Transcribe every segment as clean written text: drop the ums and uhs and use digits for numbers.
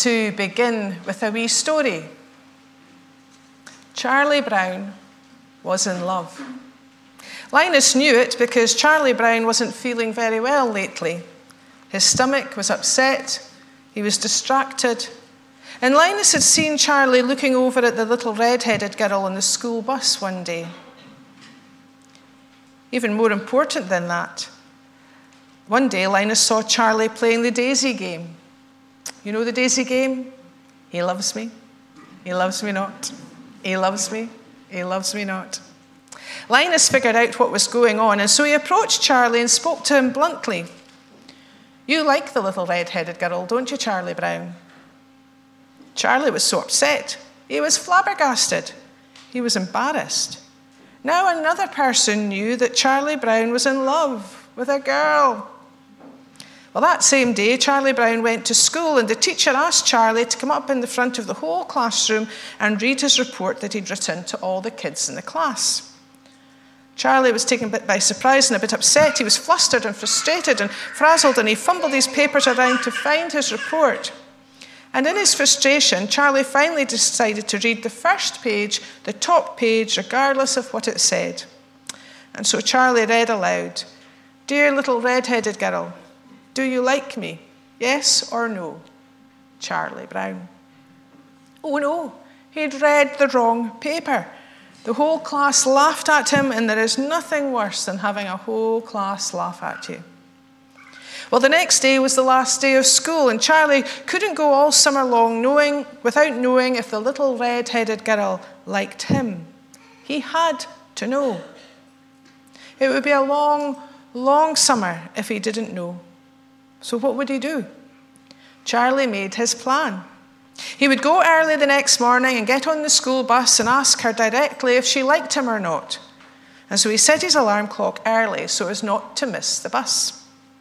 to begin with a wee story. Charlie Brown was in love. Linus knew it because Charlie Brown wasn't feeling very well lately. His stomach was upset, he was distracted, and Linus had seen Charlie looking over at the little red-headed girl on the school bus one day. Even more important than that, one day Linus saw Charlie playing the daisy game. You know the daisy game? He loves me not. He loves me, he loves me not. Linus figured out what was going on, and so he approached Charlie and spoke to him bluntly. You like the little red-headed girl, don't you, Charlie Brown? Charlie was so upset. He was flabbergasted. He was embarrassed. Now another person knew that Charlie Brown was in love with a girl. Well, that same day, Charlie Brown went to school, and the teacher asked Charlie to come up in the front of the whole classroom and read his report that he'd written to all the kids in the class. Charlie was taken a bit by surprise and a bit upset. He was flustered and frustrated and frazzled, and he fumbled his papers around to find his report. And in his frustration, Charlie finally decided to read the first page, the top page, regardless of what it said. And so Charlie read aloud, "Dear little red-headed girl, do you like me? Yes or no? Charlie Brown." Oh no, he'd read the wrong paper. The whole class laughed at him, and there is nothing worse than having a whole class laugh at you. Well, the next day was the last day of school, and Charlie couldn't go all summer long without knowing if the little red-headed girl liked him. He had to know. It would be a long, long summer if he didn't know. So what would he do? Charlie made his plan. He would go early the next morning and get on the school bus and ask her directly if she liked him or not. And so he set his alarm clock early so as not to miss the bus.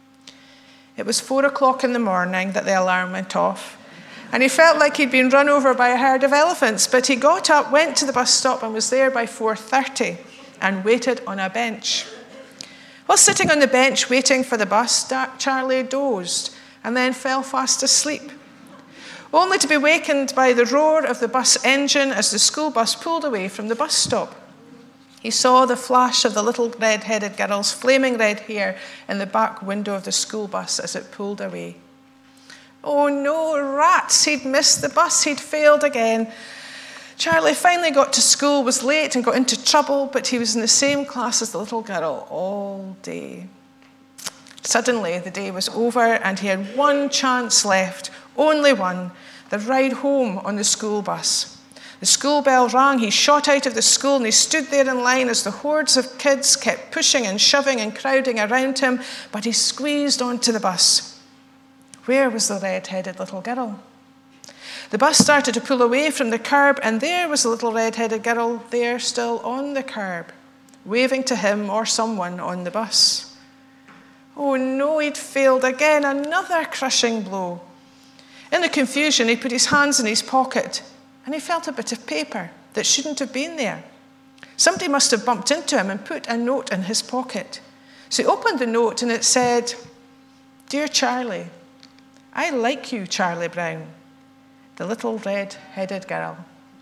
It was 4:00 in the morning that the alarm went off, and he felt like he'd been run over by a herd of elephants, but he got up, went to the bus stop, and was there by 4:30 and waited on a bench. While sitting on the bench waiting for the bus, Charlie dozed and then fell fast asleep, only to be wakened by the roar of the bus engine as the school bus pulled away from the bus stop. He saw the flash of the little red-headed girl's flaming red hair in the back window of the school bus as it pulled away. Oh no, rats! He'd missed the bus. He'd failed again. Charlie finally got to school, was late and got into trouble, but he was in the same class as the little girl all day. Suddenly, the day was over, and he had one chance left, only one, the ride home on the school bus. The school bell rang, he shot out of the school, and he stood there in line as the hordes of kids kept pushing and shoving and crowding around him, but he squeezed onto the bus. Where was the red-headed little girl? The bus started to pull away from the curb, and there was the little red-headed girl there still on the curb, waving to him or someone on the bus. Oh no, he'd failed again, another crushing blow. In the confusion, he put his hands in his pocket, and he felt a bit of paper that shouldn't have been there. Somebody must have bumped into him and put a note in his pocket. So he opened the note, and it said, "Dear Charlie, I like you, Charlie Brown, the little red-headed girl."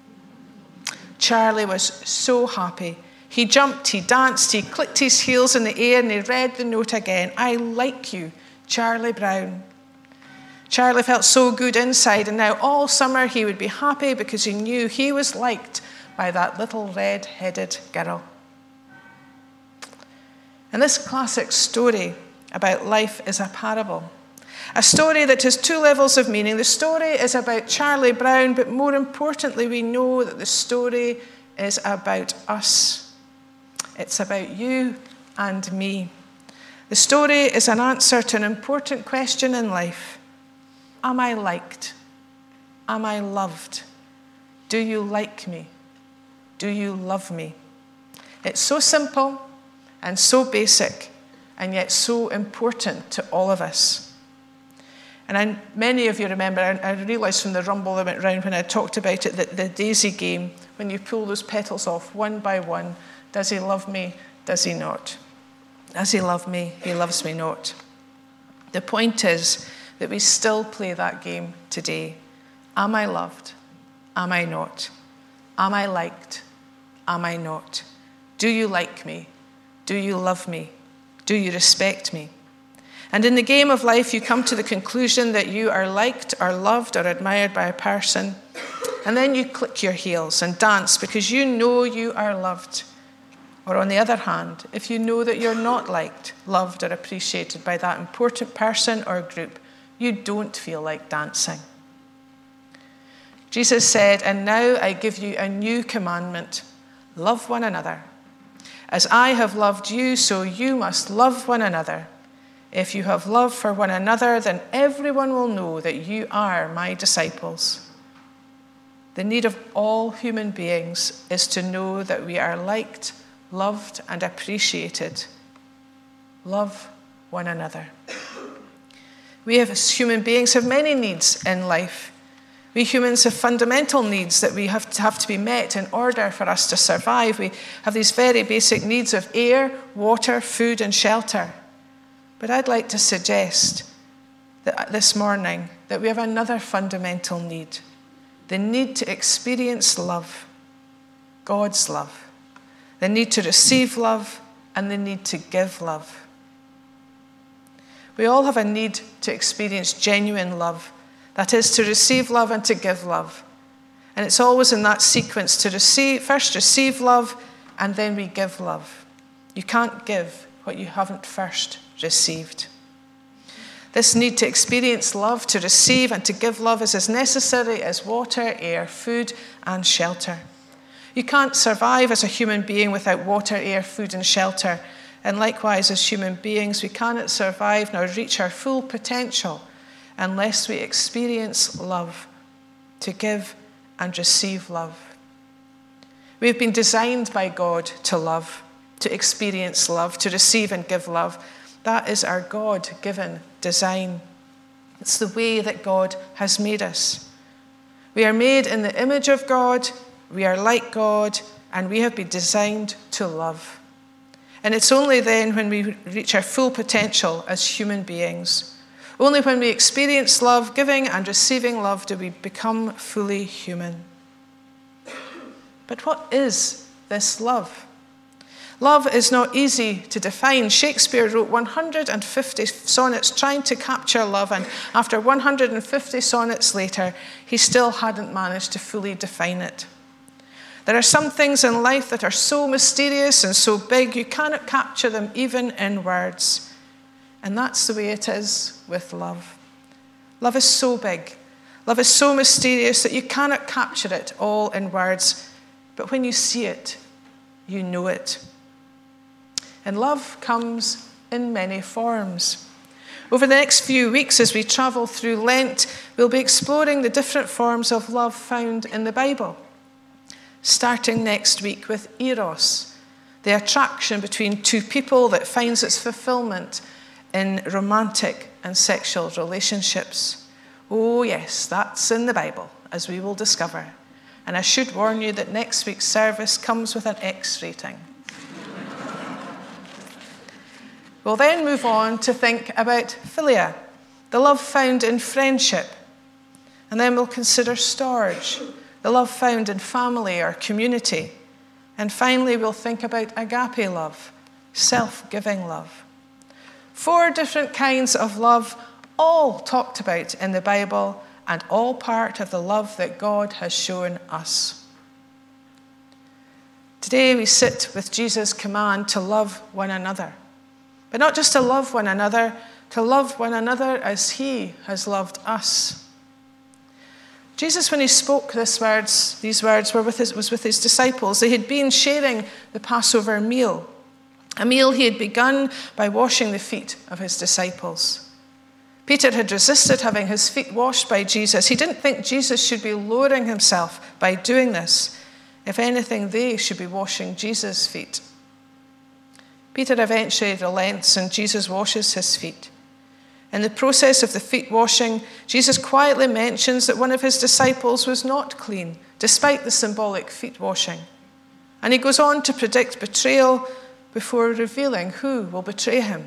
Charlie was so happy. He jumped, he danced, he clicked his heels in the air, and he read the note again. "I like you, Charlie Brown." Charlie felt so good inside, and now all summer he would be happy because he knew he was liked by that little red-headed girl. And this classic story about life is a parable, a story that has two levels of meaning. The story is about Charlie Brown, but more importantly, we know that the story is about us. It's about you and me. The story is an answer to an important question in life. Am I liked? Am I loved? Do you like me? Do you love me? It's so simple and so basic, and yet so important to all of us. And many of you remember, I realised from the rumble that went round when I talked about it, that the daisy game, when you pull those petals off one by one, does he love me? Does he not? Does he love me? He loves me not. The point is that we still play that game today. Am I loved? Am I not? Am I liked? Am I not? Do you like me? Do you love me? Do you respect me? And in the game of life, you come to the conclusion that you are liked or loved or admired by a person, and then you click your heels and dance because you know you are loved. Or on the other hand, if you know that you're not liked, loved, or appreciated by that important person or group, you don't feel like dancing. Jesus said, "And now I give you a new commandment. Love one another. As I have loved you, so you must love one another. If you have love for one another, then everyone will know that you are my disciples." The need of all human beings is to know that we are liked, loved, and appreciated. Love one another. We as human beings have many needs in life. We humans have fundamental needs that we have to be met in order for us to survive. We have these very basic needs of air, water, food, and shelter. But I'd like to suggest that this morning that we have another fundamental need, the need to experience love, God's love, the need to receive love, and the need to give love. We all have a need to experience genuine love, that is, to receive love and to give love. And it's always in that sequence to first receive love, and then we give love. You can't give what you haven't first received. This need to experience love, to receive and to give love is as necessary as water, air, food, and shelter. You can't survive as a human being without water, air, food, and shelter. And likewise, as human beings, we cannot survive nor reach our full potential unless we experience love, to give and receive love. We've been designed by God to love, to experience love, to receive and give love. That is our God-given design. It's the way that God has made us. We are made in the image of God, we are like God, and we have been designed to love. And it's only then when we reach our full potential as human beings, only when we experience love, giving and receiving love, do we become fully human. But what is this love? Love is not easy to define. Shakespeare wrote 150 sonnets trying to capture love, and after 150 sonnets later, he still hadn't managed to fully define it. There are some things in life that are so mysterious and so big, you cannot capture them even in words. And that's the way it is with love. Love is so big. Love is so mysterious that you cannot capture it all in words. But when you see it, you know it. And love comes in many forms. Over the next few weeks, as we travel through Lent, we'll be exploring the different forms of love found in the Bible. Starting next week with eros, the attraction between two people that finds its fulfillment in romantic and sexual relationships. Oh yes, that's in the Bible, as we will discover. And I should warn you that next week's service comes with an X rating. We'll then move on to think about philia, the love found in friendship. And then we'll consider storge, the love found in family or community. And finally, we'll think about agape love, self-giving love. 4 different kinds of love, all talked about in the Bible, and all part of the love that God has shown us. Today we sit with Jesus' command to love one another. But not just to love one another, to love one another as he has loved us. Jesus, when he spoke these words was with his disciples. They had been sharing the Passover meal. A meal he had begun by washing the feet of his disciples. Peter had resisted having his feet washed by Jesus. He didn't think Jesus should be lowering himself by doing this. If anything, they should be washing Jesus' feet. Peter eventually relents and Jesus washes his feet. In the process of the feet washing, Jesus quietly mentions that one of his disciples was not clean, despite the symbolic feet washing. And he goes on to predict betrayal before revealing who will betray him.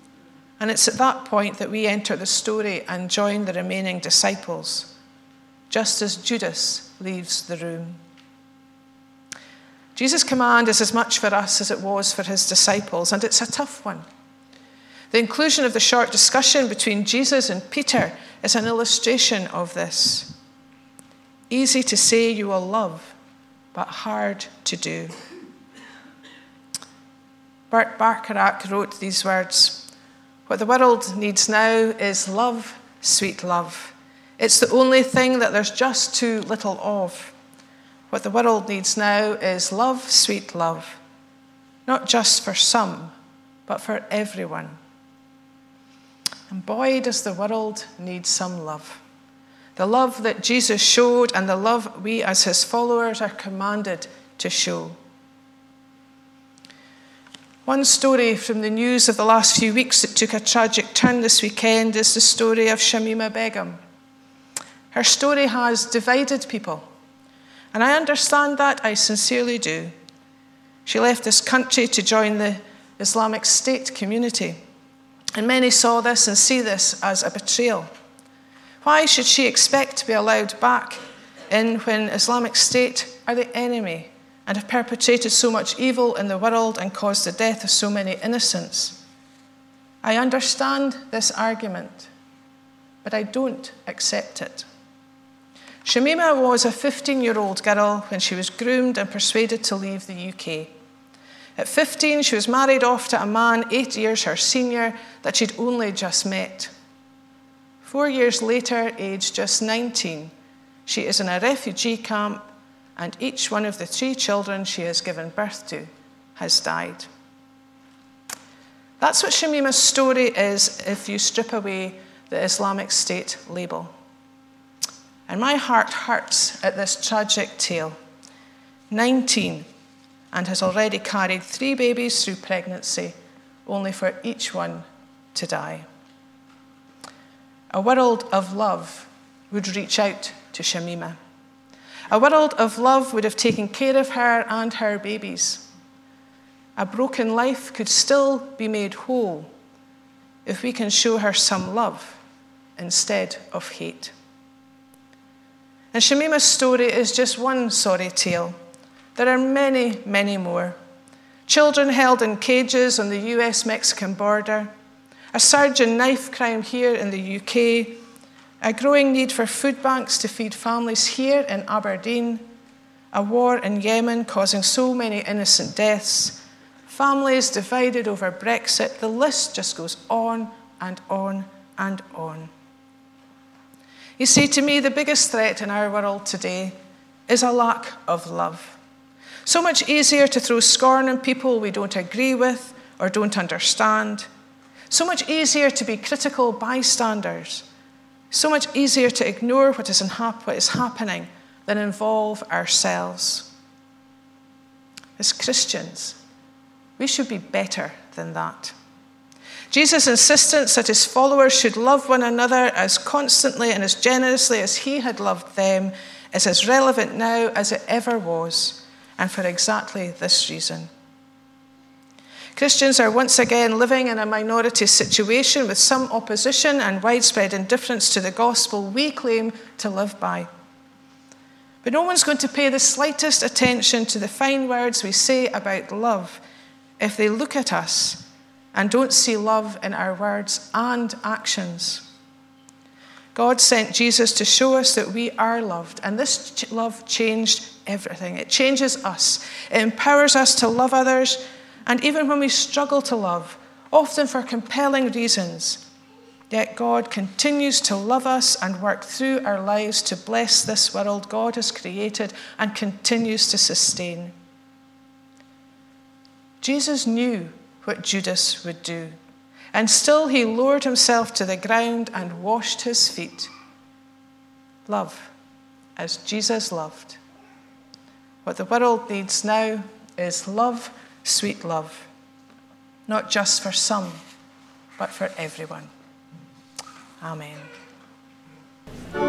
And it's at that point that we enter the story and join the remaining disciples. just as Judas leaves the room. Jesus' command is as much for us as it was for his disciples, and it's a tough one. The inclusion of the short discussion between Jesus and Peter is an illustration of this. Easy to say you will love, but hard to do. Burt Bacharach wrote these words: "What the world needs now is love, sweet love. It's the only thing that there's just too little of. What the world needs now is love, sweet love. Not just for some, but for everyone." And boy, does the world need some love. The love that Jesus showed and the love we as his followers are commanded to show. One story from the news of the last few weeks that took a tragic turn this weekend is the story of Shamima Begum. Her story has divided people, and I understand that, I sincerely do. She left this country to join the Islamic State community, and many saw this and see this as a betrayal. Why should she expect to be allowed back in when Islamic State are the enemy and have perpetrated so much evil in the world and caused the death of so many innocents? I understand this argument, but I don't accept it. Shamima was a 15-year-old girl when she was groomed and persuaded to leave the UK. At 15, she was married off to a man 8 years her senior that she'd only just met. 4 years later, aged just 19, she is in a refugee camp, and each one of the 3 children she has given birth to has died. That's what Shamima's story is if you strip away the Islamic State label. And my heart hurts at this tragic tale. 19, and has already carried 3 babies through pregnancy, only for each one to die. A world of love would reach out to Shamima. A world of love would have taken care of her and her babies. A broken life could still be made whole if we can show her some love instead of hate. And Shamima's story is just one sorry tale. There are many, many more. Children held in cages on the US-Mexican border, a surge in knife crime here in the UK, a growing need for food banks to feed families here in Aberdeen, a war in Yemen causing so many innocent deaths, families divided over Brexit. The list just goes on and on and on. You see, to me, the biggest threat in our world today is a lack of love. So much easier to throw scorn on people we don't agree with or don't understand. So much easier to be critical bystanders. So much easier to ignore what is happening than involve ourselves. As Christians, we should be better than that. Jesus' insistence that his followers should love one another as constantly and as generously as he had loved them is as relevant now as it ever was, and for exactly this reason. Christians are once again living in a minority situation with some opposition and widespread indifference to the gospel we claim to live by. But no one's going to pay the slightest attention to the fine words we say about love if they look at us and don't see love in our words and actions. God sent Jesus to show us that we are loved, and this love changed everything. It changes us. It empowers us to love others, and even when we struggle to love, often for compelling reasons, yet God continues to love us and work through our lives to bless this world God has created and continues to sustain. Jesus knew what Judas would do, and still he lowered himself to the ground and washed his feet. Love, as Jesus loved. What the world needs now is love, sweet love, not just for some, but for everyone. Amen.